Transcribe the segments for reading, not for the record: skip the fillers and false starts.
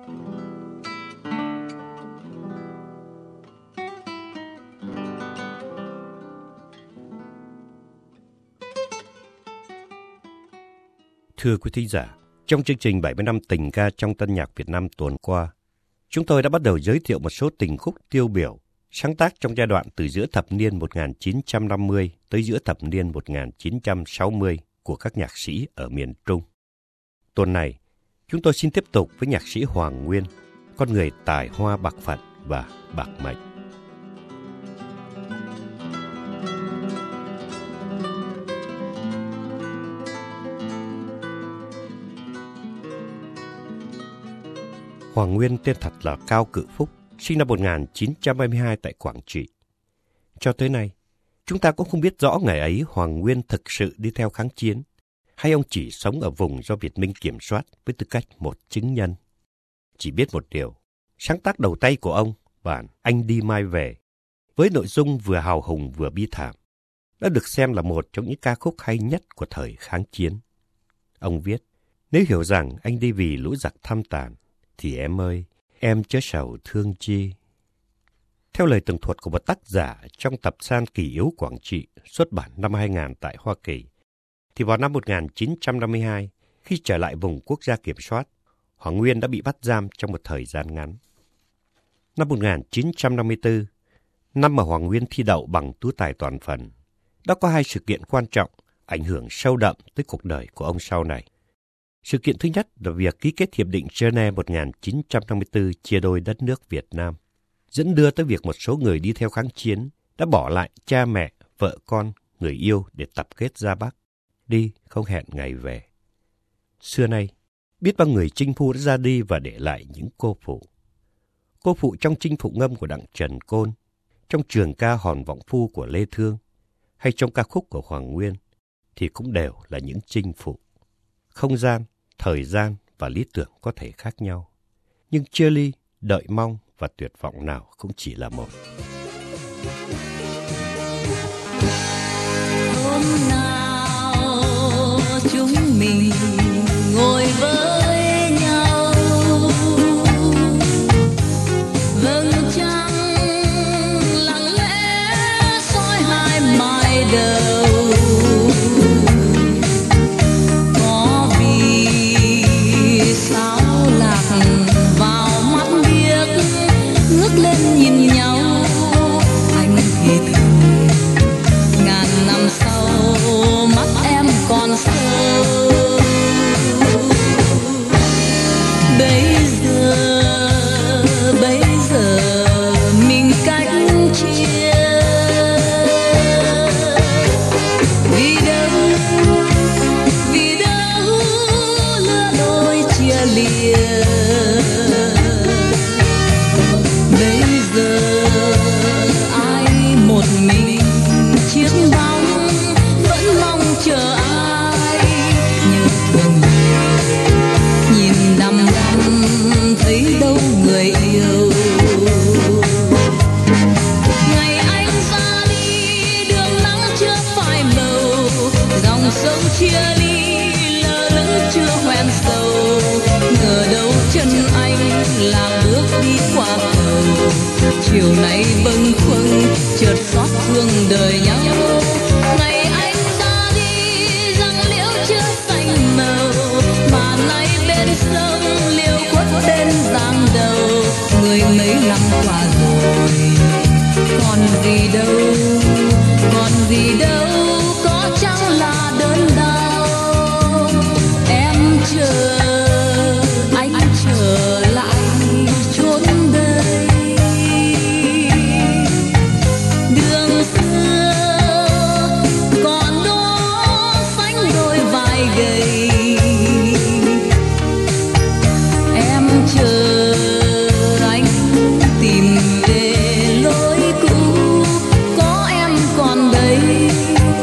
Thưa quý thính giả, trong chương trình 70 năm tình ca trong tân nhạc Việt Nam tuần qua, chúng tôi đã bắt đầu giới thiệu một số tình khúc tiêu biểu sáng tác trong giai đoạn từ giữa thập niên 1950 tới giữa thập niên 1960 của các nhạc sĩ ở miền Trung. Tuần này, chúng tôi xin tiếp tục với nhạc sĩ Hoàng Nguyên, con người tài hoa bạc phận và bạc mệnh. Hoàng Nguyên tên thật là Cao Cự Phúc, sinh năm 1922 tại Quảng Trị. Cho tới nay, chúng ta cũng không biết rõ ngày ấy Hoàng Nguyên thực sự đi theo kháng chiến, hay ông chỉ sống ở vùng do Việt Minh kiểm soát với tư cách một chứng nhân. Chỉ biết một điều, sáng tác đầu tay của ông, bản Anh Đi Mai Về, với nội dung vừa hào hùng vừa bi thảm, đã được xem là một trong những ca khúc hay nhất của thời kháng chiến. Ông viết, nếu hiểu rằng anh đi vì lũ giặc thăm tàn, thì em ơi, em chớ sầu thương chi. Theo lời tường thuật của một tác giả trong tập san Kỷ Yếu Quảng Trị xuất bản năm 2000 tại Hoa Kỳ, thì vào năm 1952, khi trở lại vùng quốc gia kiểm soát, Hoàng Nguyên đã bị bắt giam trong một thời gian ngắn. Năm 1954, năm mà Hoàng Nguyên thi đậu bằng tú tài toàn phần, đã có hai sự kiện quan trọng ảnh hưởng sâu đậm tới cuộc đời của ông sau này. Sự kiện thứ nhất là việc ký kết Hiệp định Geneva 1954 chia đôi đất nước Việt Nam, dẫn đưa tới việc một số người đi theo kháng chiến đã bỏ lại cha mẹ, vợ con, người yêu để tập kết ra Bắc, đi không hẹn ngày về. Xưa nay, biết bao người chinh phu đã ra đi và để lại những cô phụ. Cô phụ trong Chinh Phụ Ngâm của Đặng Trần Côn, trong trường ca Hòn Vọng Phu của Lê Thương, hay trong ca khúc của Hoàng Nguyên, thì cũng đều là những chinh phụ. Không gian, thời gian và lý tưởng có thể khác nhau, nhưng chia ly, đợi mong và tuyệt vọng nào cũng chỉ là một. Hôm nào chúng mình ngồi với nhau, vầng trăng lặng lẽ soi hai mái đầu. Nhìn nhau anh thì thầm ngàn năm sau mắt em còn sâu. Bây giờ mình cách chia, vì đâu lứa đôi chia lìa. Thấy đâu người yêu, ngày anh ra đi đường nắng chưa phai màu, dòng sông chia ly lơ lửng chưa hoen sầu. Ngờ đâu chân anh là bước đi qua cầu, chiều nay bâng khuâng chợt xót thương đời nhau. Ngày anh ra đi răng liễu chưa xanh màu, mà nay bên sông tên giang đầu. Người mấy năm qua rồi, còn gì đâu có chăng là đớn đau. Em chờ anh trở lại chốn đây, đường xưa còn đó xanh đôi vai gầy. Chờ anh tìm về lối cũ, có em còn đây.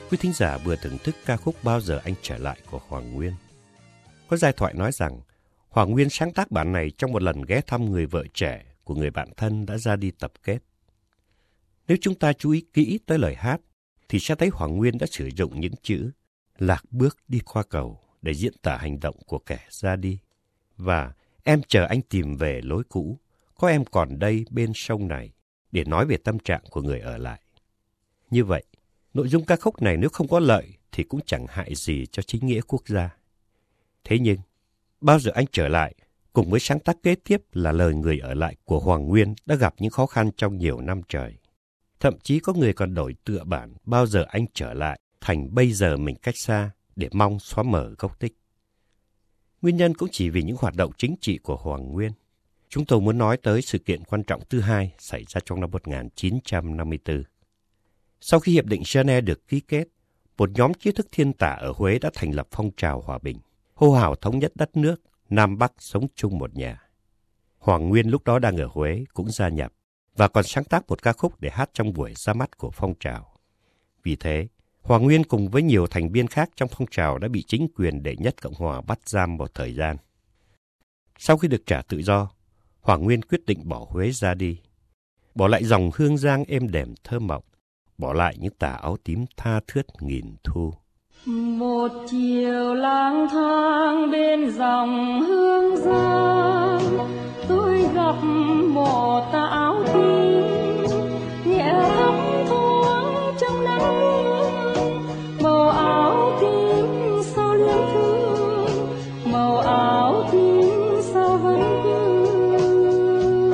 Quý thính giả vừa thưởng thức ca khúc Bao giờ anh trở lại của Hoàng Nguyên. Có giai thoại nói rằng Hoàng Nguyên sáng tác bản này trong một lần ghé thăm người vợ trẻ của người bạn thân đã ra đi tập kết. Nếu chúng ta chú ý kỹ tới lời hát, thì sẽ thấy Hoàng Nguyên đã sử dụng những chữ lạc bước đi qua cầu để diễn tả hành động của kẻ ra đi. Và em chờ anh tìm về lối cũ, có em còn đây bên sông này, để nói về tâm trạng của người ở lại. Như vậy, nội dung ca khúc này nếu không có lợi thì cũng chẳng hại gì cho chính nghĩa quốc gia. Thế nhưng, Bao giờ anh trở lại, cùng với sáng tác kế tiếp là lời người ở lại của Hoàng Nguyên đã gặp những khó khăn trong nhiều năm trời. Thậm chí có người còn đổi tựa bản Bao giờ anh trở lại thành Bây giờ mình cách xa để mong xóa mở gốc tích. Nguyên nhân cũng chỉ vì những hoạt động chính trị của Hoàng Nguyên. Chúng tôi muốn nói tới sự kiện quan trọng thứ hai xảy ra trong năm 1954. Sau khi Hiệp định Geneva được ký kết, một nhóm trí thức thiên tả ở Huế đã thành lập phong trào hòa bình, hô hào thống nhất đất nước, Nam Bắc sống chung một nhà. Hoàng Nguyên lúc đó đang ở Huế cũng gia nhập và còn sáng tác một ca khúc để hát trong buổi ra mắt của phong trào. Vì thế, Hoàng Nguyên cùng với nhiều thành viên khác trong phong trào đã bị chính quyền đệ nhất Cộng hòa bắt giam một thời gian. Sau khi được trả tự do, Hoàng Nguyên quyết định bỏ Huế ra đi, bỏ lại dòng hương giang êm đềm thơ mộng, bỏ lại những tà áo tím tha thướt nghìn thu. Một chiều lang thang bên dòng hương giang, tôi gặp một tà áo tím nhẹ thắm thoáng trong nắng mưa. Màu áo tím sao luyến thương, màu áo tím sao vẫn vương.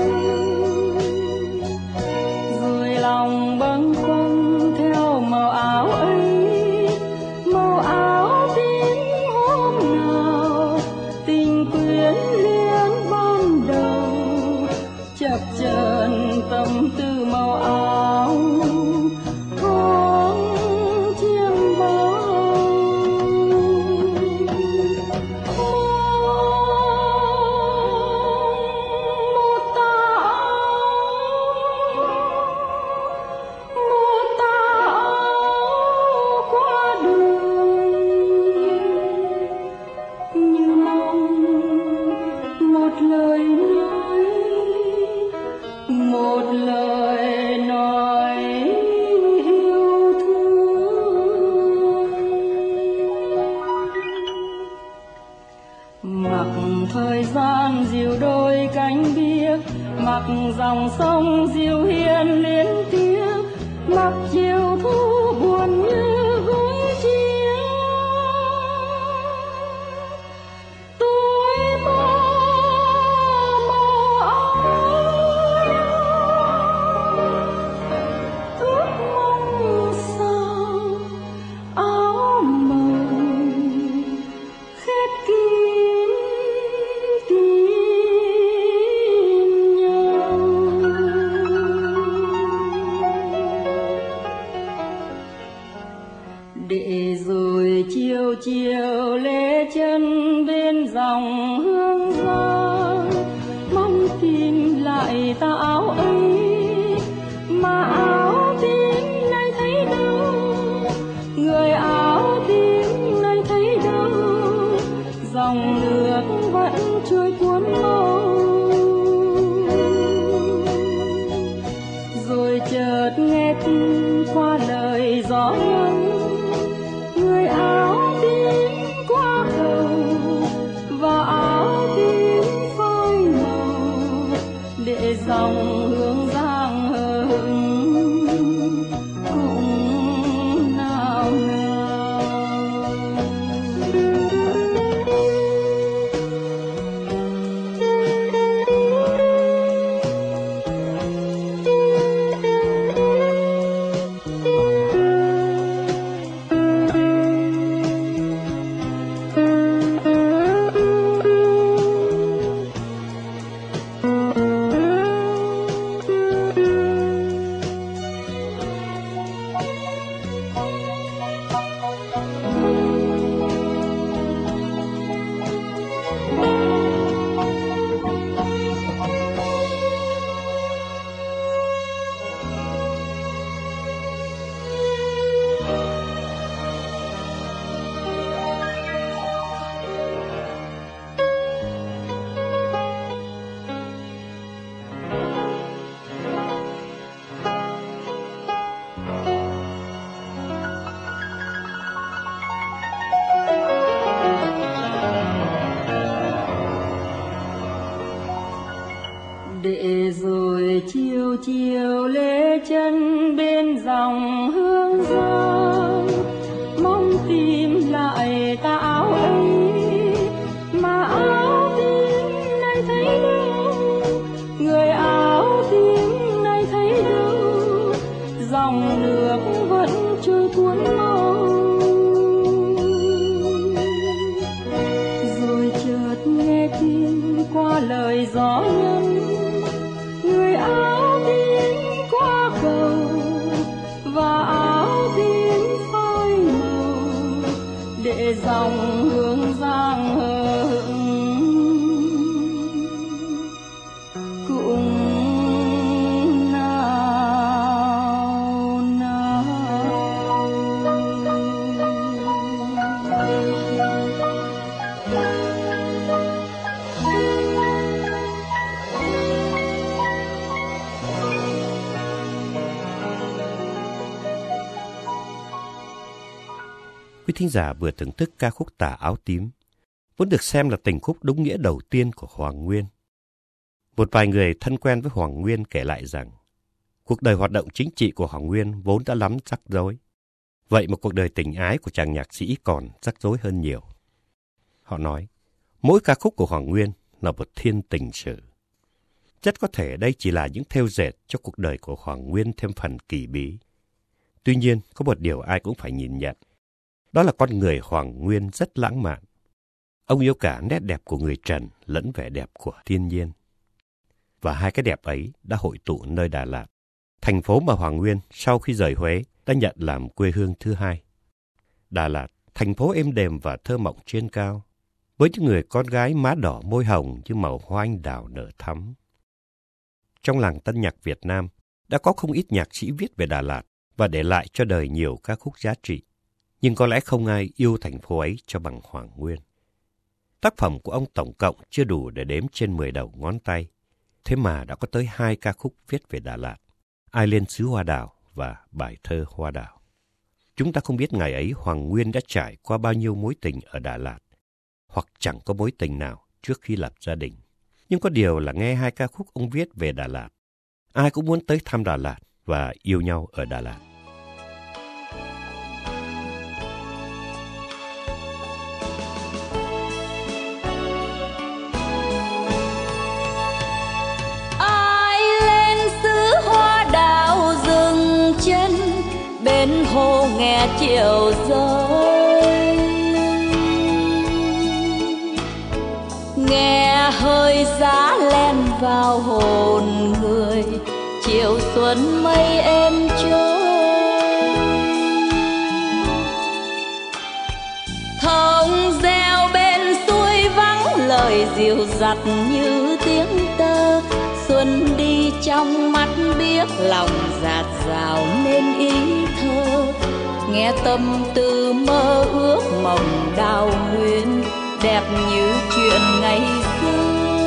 Rồi lòng bâng khuâng theo màu áo ấy, màu áo tím hôm nào tình quyến luyến ban đầu, chập chờn tâm tư màu áo thoáng chiêm bao. Một tà áo qua đời như mong một lời nói, một lời nói yêu thương. Mặc thời gian dịu đôi cánh biếc, mặc dòng sông dịu hiền liên tiếng, mặc chiều thu buồn như gối chiếu. Tôi mơ màu áo, ước mong sao áo màu khép kín tim nhau. Để rồi chiều chiều lê chân bên dòng hương giang, mong tìm lại tà áo ấy, mà áo tím nay thấy đâu, người áo tím nay thấy đâu, dòng nước vẫn trôi cuốn mau. Rồi chợt nghe qua lời gió ngân, người áo tím qua cầu và áo tím phai màu, để dòng hương cuốn mong. Rồi chợt nghe tin qua lời gió nhắn, người áo tím qua cầu và áo tím phai màu để dòng hương giang hờn cũng nào nào. Quý thính giả vừa thưởng thức ca khúc Tà áo tím, vốn được xem là tình khúc đúng nghĩa đầu tiên của Hoàng Nguyên. Một vài người thân quen với Hoàng Nguyên kể lại rằng, cuộc đời hoạt động chính trị của Hoàng Nguyên vốn đã lắm rắc rối. Vậy mà cuộc đời tình ái của chàng nhạc sĩ còn rắc rối hơn nhiều. Họ nói, mỗi ca khúc của Hoàng Nguyên là một thiên tình sử. Rất có thể đây chỉ là những thêu dệt cho cuộc đời của Hoàng Nguyên thêm phần kỳ bí. Tuy nhiên, có một điều ai cũng phải nhìn nhận. Đó là con người Hoàng Nguyên rất lãng mạn. Ông yêu cả nét đẹp của người trần lẫn vẻ đẹp của thiên nhiên. Và hai cái đẹp ấy đã hội tụ nơi Đà Lạt, thành phố mà Hoàng Nguyên sau khi rời Huế đã nhận làm quê hương thứ hai. Đà Lạt, thành phố êm đềm và thơ mộng trên cao, với những người con gái má đỏ môi hồng như màu hoa anh đào nở thắm. Trong làng tân nhạc Việt Nam, đã có không ít nhạc sĩ viết về Đà Lạt và để lại cho đời nhiều ca khúc giá trị. Nhưng có lẽ không ai yêu thành phố ấy cho bằng Hoàng Nguyên. Tác phẩm của ông tổng cộng chưa đủ để đếm trên 10 đầu ngón tay. Thế mà đã có tới 2 ca khúc viết về Đà Lạt, Ai lên xứ hoa đào và Bài thơ hoa đào. Chúng ta không biết ngày ấy Hoàng Nguyên đã trải qua bao nhiêu mối tình ở Đà Lạt, hoặc chẳng có mối tình nào trước khi lập gia đình. Nhưng có điều là nghe 2 ca khúc ông viết về Đà Lạt, ai cũng muốn tới thăm Đà Lạt và yêu nhau ở Đà Lạt. Bên hồ nghe chiều rơi, nghe hơi giá len vào hồn người, chiều xuân mây êm trôi. Thông reo bên suối vắng lời dịu dặt như tiếng tơ, xuân đi trong mắt biếc lòng dạt dào nên ý thơ. Nghe tâm tư mơ ước mộng đào nguyên, đẹp như chuyện ngày xưa.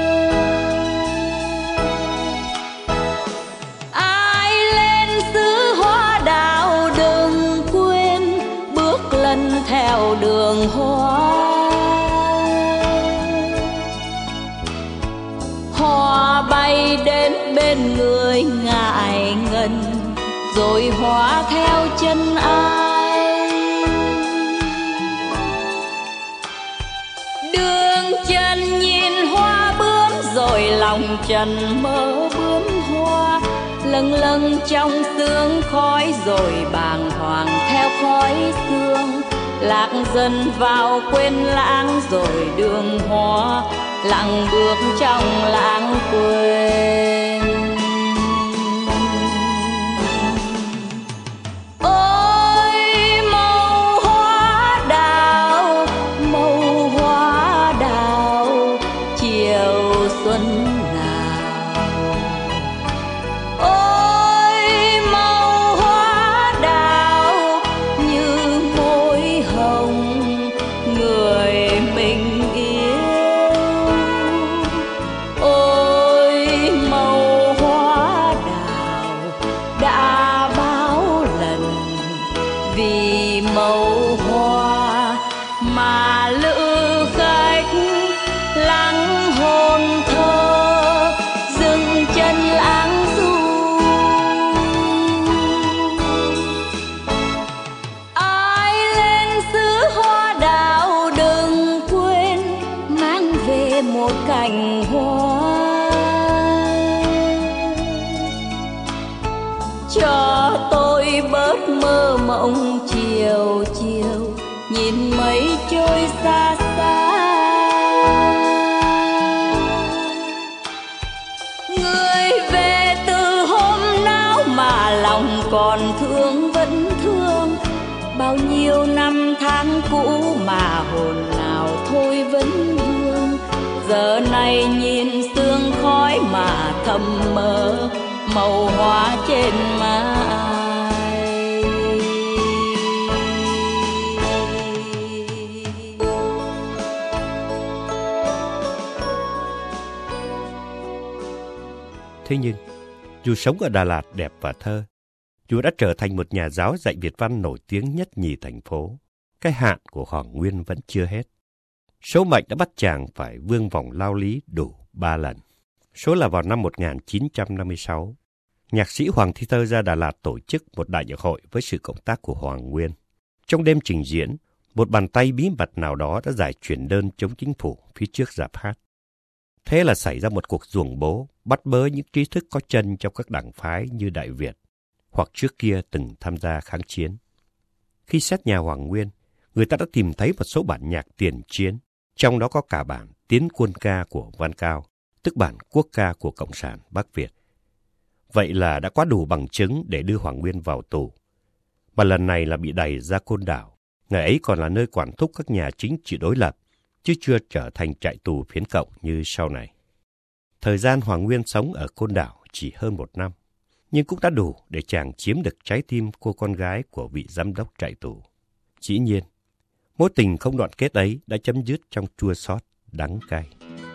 Ai lên xứ hoa đào đừng quên, bước lần theo đường hoa. Hoa bay đến bên người ngại ngần, rồi hóa theo chân ai. Đường chân nhìn hoa bướm, rồi lòng trần mơ bướm hoa. Lâng lâng trong sương khói, rồi bàng hoàng theo khói sương. Lạc dần vào quên lãng, rồi đường hoa lặng bước trong lãng quên. Ôi màu hoa đào, màu hoa đào, chiều xuân nào. Ôi màu hoa đào như môi hồng người mình yêu. Ôi màu hoa đào đã bao lần vì màu hoa mà lữ khách lắng hồn thơ, dừng chân lãng du. Ai lên xứ hoa đào đừng quên, mang về một cành hoa cho tôi bớt mơ mộng. mộng chiều chiều, nhìn mây trôi xa xa. Người về từ hôm nào mà lòng còn thương vẫn thương, bao nhiêu năm tháng cũ mà hồn nào thôi vẫn vương. Giờ này nhìn sương khói mà thầm mơ, màu hoa trên má ai. Thế nhưng, dù sống ở Đà Lạt đẹp và thơ, dù đã trở thành một nhà giáo dạy Việt văn nổi tiếng nhất nhì thành phố, cái hạn của Hoàng Nguyên vẫn chưa hết. Số mệnh đã bắt chàng phải vương vòng lao lý đủ 3 lần. Số là vào năm 1956, nhạc sĩ Hoàng Thi Thơ ra Đà Lạt tổ chức một đại nhạc hội với sự cộng tác của Hoàng Nguyên. Trong đêm trình diễn, một bàn tay bí mật nào đó đã giải chuyển đơn chống chính phủ phía trước rạp hát. Thế là xảy ra một cuộc ruồng bố, bắt bớ những trí thức có chân trong các đảng phái như Đại Việt, hoặc trước kia từng tham gia kháng chiến. Khi xét nhà Hoàng Nguyên, người ta đã tìm thấy một số bản nhạc tiền chiến, trong đó có cả bản Tiến Quân Ca của Văn Cao, tức bản quốc ca của Cộng sản Bắc Việt. Vậy là đã quá đủ bằng chứng để đưa Hoàng Nguyên vào tù. Mà lần này là bị đày ra Côn Đảo, ngày ấy còn là nơi quản thúc các nhà chính trị đối lập, chứ chưa trở thành trại tù phiến cộng như sau này. Thời gian Hoàng Nguyên sống ở Côn Đảo chỉ hơn 1 năm, nhưng cũng đã đủ để chàng chiếm được trái tim cô con gái của vị giám đốc trại tù. Dĩ nhiên, mối tình không đoạn kết ấy đã chấm dứt trong chua xót, đắng cay.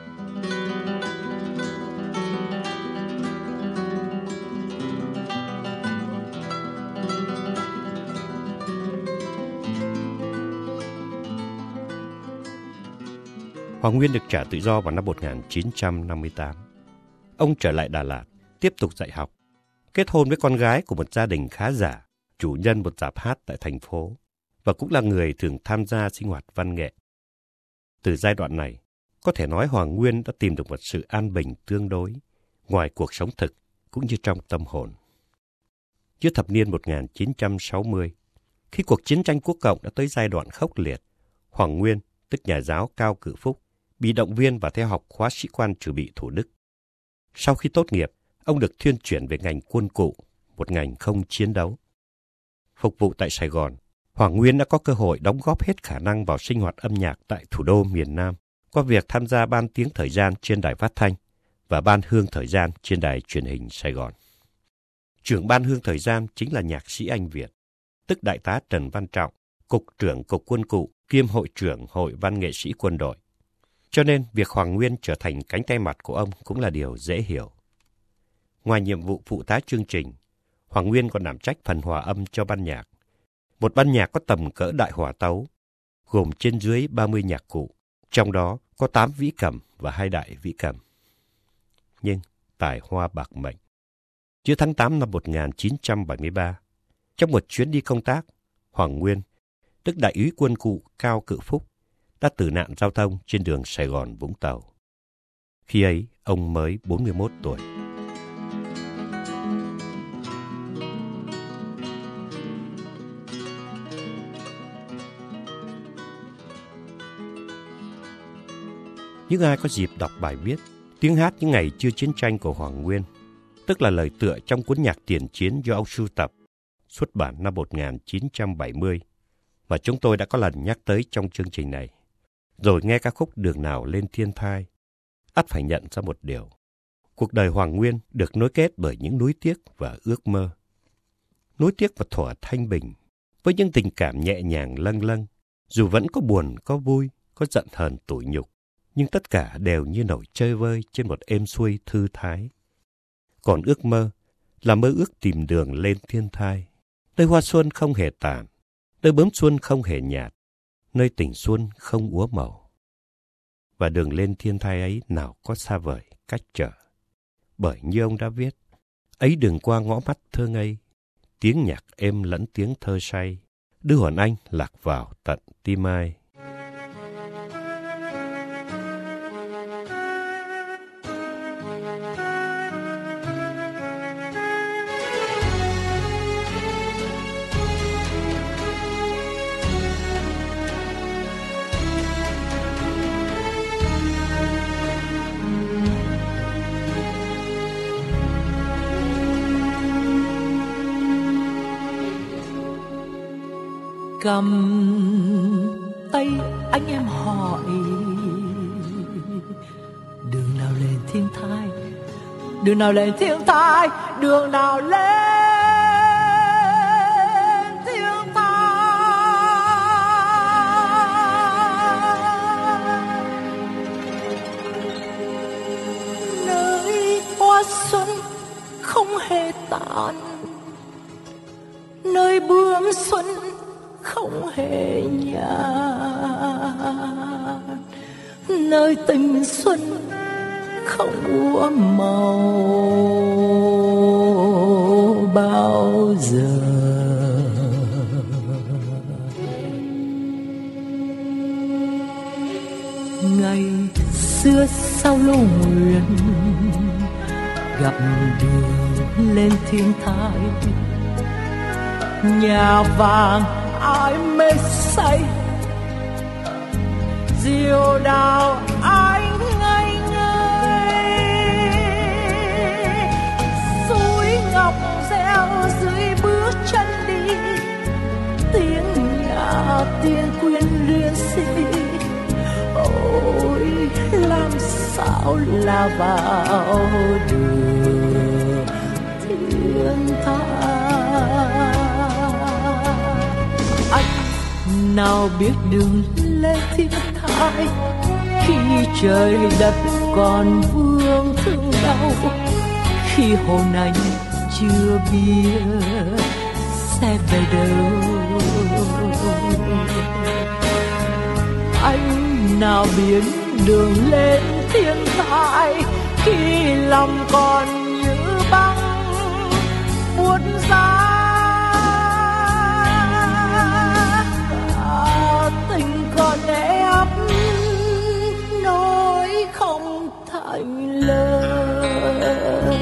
Hoàng Nguyên được trả tự do vào năm 1958. Ông trở lại Đà Lạt, tiếp tục dạy học, kết hôn với con gái của một gia đình khá giả, chủ nhân một rạp hát tại thành phố, và cũng là người thường tham gia sinh hoạt văn nghệ. Từ giai đoạn này, có thể nói Hoàng Nguyên đã tìm được một sự an bình tương đối, ngoài cuộc sống thực cũng như trong tâm hồn. Giữa thập niên 1960, khi cuộc chiến tranh quốc cộng đã tới giai đoạn khốc liệt, Hoàng Nguyên, tức nhà giáo Cao Cự Phúc, bị động viên và theo học khóa sĩ quan dự bị Thủ Đức. Sau khi tốt nghiệp, ông được thuyên chuyển về ngành quân cụ, một ngành không chiến đấu. Phục vụ tại Sài Gòn, Hoàng Nguyên đã có cơ hội đóng góp hết khả năng vào sinh hoạt âm nhạc tại thủ đô miền Nam, qua việc tham gia ban tiếng thời gian trên đài phát thanh và ban hương thời gian trên đài truyền hình Sài Gòn. Trưởng ban hương thời gian chính là nhạc sĩ Anh Việt, tức Đại tá Trần Văn Trọng, Cục trưởng Cục Quân cụ, kiêm Hội trưởng Hội Văn nghệ sĩ quân đội. Cho nên, việc Hoàng Nguyên trở thành cánh tay mặt của ông cũng là điều dễ hiểu. Ngoài nhiệm vụ phụ tá chương trình, Hoàng Nguyên còn đảm trách phần hòa âm cho ban nhạc. Một ban nhạc có tầm cỡ đại hòa tấu, gồm trên dưới 30 nhạc cụ, trong đó có 8 vĩ cầm và 2 đại vĩ cầm. Nhưng, tài hoa bạc mệnh. Giữa tháng 8 năm 1973, trong một chuyến đi công tác, Hoàng Nguyên, tức Đại úy quân cụ Cao Cự Phúc, đã tử nạn giao thông trên đường Sài Gòn Vũng Tàu. Khi ấy, ông mới 41 tuổi. Những ai có dịp đọc bài viết Tiếng hát những ngày chưa chiến tranh của Hoàng Nguyên, tức là lời tựa trong cuốn nhạc tiền chiến do ông sưu tập, xuất bản năm 1970, mà chúng tôi đã có lần nhắc tới trong chương trình này, rồi nghe ca khúc Đường Nào Lên Thiên Thai, ắt phải nhận ra một điều. Cuộc đời Hoàng Nguyên được nối kết bởi những nuối tiếc và ước mơ. Nuối tiếc và thuở thanh bình, với những tình cảm nhẹ nhàng lâng lâng, dù vẫn có buồn, có vui, có giận hờn tủi nhục, nhưng tất cả đều như nổi chơi vơi trên một êm xuôi thư thái. Còn ước mơ là mơ ước tìm đường lên thiên thai, nơi hoa xuân không hề tàn, nơi bướm xuân không hề nhạt, nơi tình xuân không úa màu. Và đường lên thiên thai ấy nào có xa vời cách trở. Bởi như ông đã viết, ấy đường qua ngõ mắt thơ ngây, tiếng nhạc êm lẫn tiếng thơ say, đưa hồn anh lạc vào tận tim ai. cầm tay anh em hỏi đường nào lên thiên thai, đường nào lên thiên thai, đường nào lên thiên thai. Nơi hoa xuân không hề tàn, nơi bướm xuân không hề nhạt, nơi tình xuân không úa màu bao giờ. Ngày xưa sau lô nguyện gặp đường lên thiên thai, nhà vàng ai mê say, diều đào ai ngây ngây, suối ngọc reo dưới bước chân đi, tiếng nhà tiếng quyến luyến si. Ôi làm sao là vào đường thiên thai. Anh nào biết đường lên thiên thai, khi trời đất còn vương thương đau, khi hồn anh chưa biết sẽ về đâu. Anh nào biết đường lên thiên thai, khi lòng còn như băng buốt giá. Tình còn ép nói không thành lời.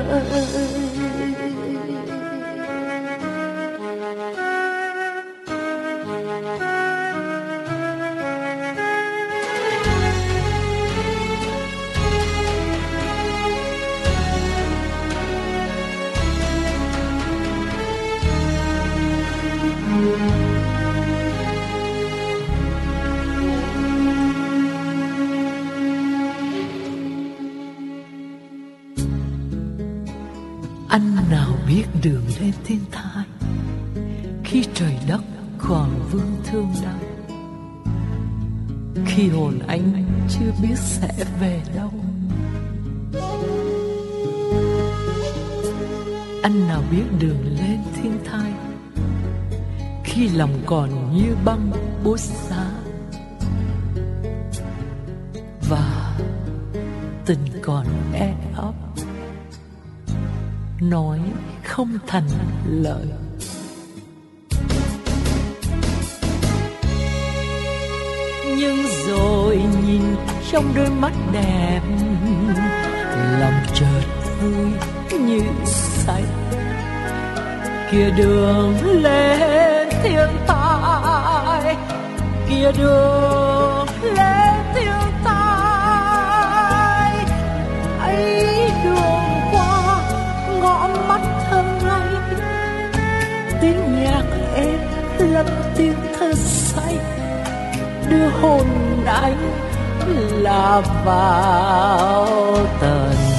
Anh nào biết đường lên thiên thai, khi trời đất còn vương thương đau, khi hồn anh chưa biết sẽ về đâu. Anh nào biết đường lên thiên thai, khi lòng còn như băng buốt giá, và tình còn e ấp nói không thành lời. Nhưng rồi nhìn trong đôi mắt đẹp, lòng chợt vui như say. Kia đường lên thiên thai, kia đường lên thiên thai, ấy đường qua ngõ mắt thơ ngây, tiếng nhạc êm lẫn tiếng thơ say, đưa hồn anh là vào tận